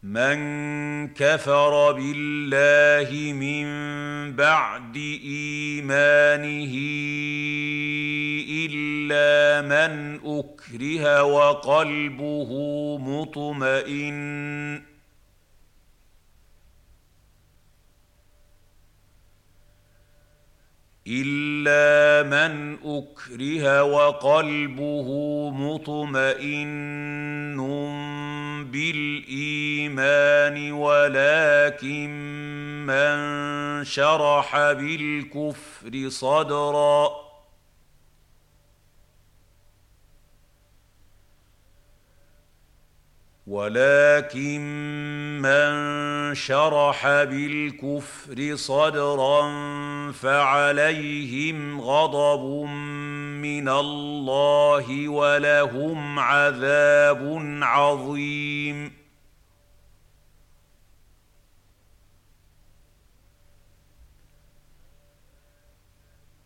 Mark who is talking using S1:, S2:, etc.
S1: مَن كَفَرَ بِاللَّهِ مِن بَعْدِ إِيمَانِهِ إِلَّا مَنْ أُكْرِهَ وَقَلْبُهُ مُطْمَئِنٌّ بِالْإِيمَانِ ولكن من شرح بالكفر صدرا فعليهم غضب من الله ولهم عذاب عظيم